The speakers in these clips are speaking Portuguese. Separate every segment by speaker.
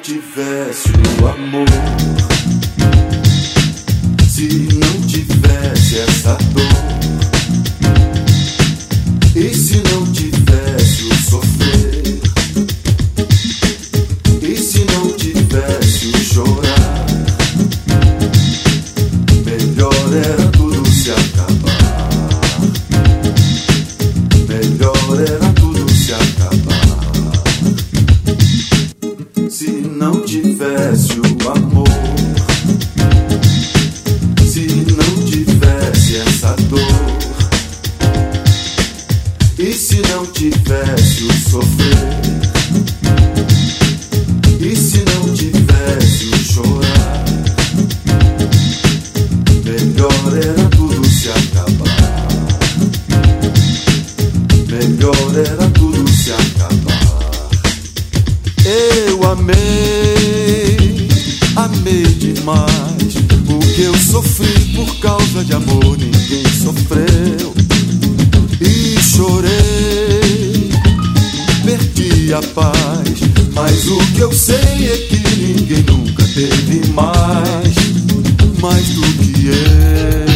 Speaker 1: tivesse o amor, se não tivesse essa dor, e se não tivesse o sofrer, e se não tivesse o chorar, melhor era tudo se acabar. Melhor era tudo se acabar. Se não tivesse o amor, se não tivesse essa dor, e se não tivesse o sofrer, e se não tivesse o chorar, melhor era tudo se acabar. Melhor era tudo se acabar. Eu amei, amei demais. O que eu sofri por causa de amor ninguém sofreu. E chorei, perdi a paz. Mas o que eu sei é que ninguém nunca teve mais do que eu.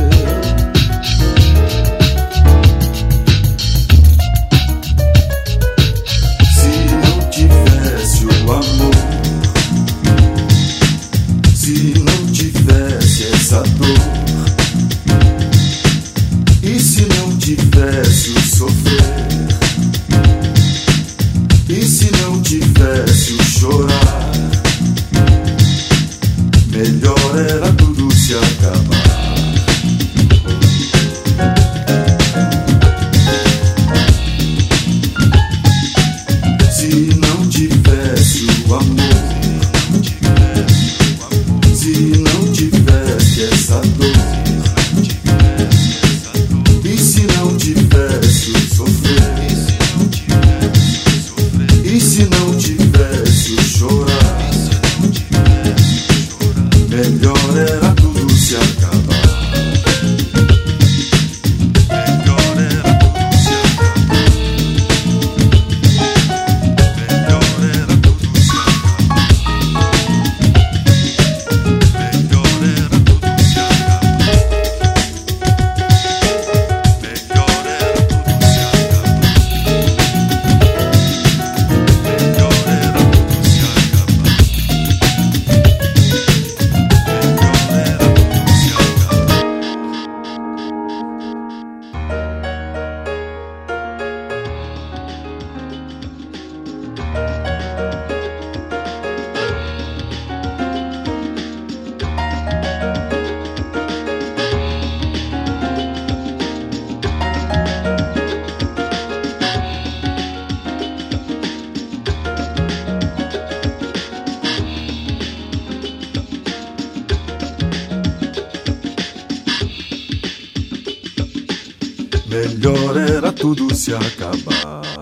Speaker 1: Se não tivesse essa dor, e se não tivesse o sofrer, e se não tivesse o chorar, melhor era tudo se acabar. Se não tivesse o amor, se não tivesse essa dor, e se não tivesse o sofrer, e se não tivesse o chorar, melhor era tudo se acabar. Melhor era tudo se acabar. Melhor era tudo se melhor era tudo se acabar.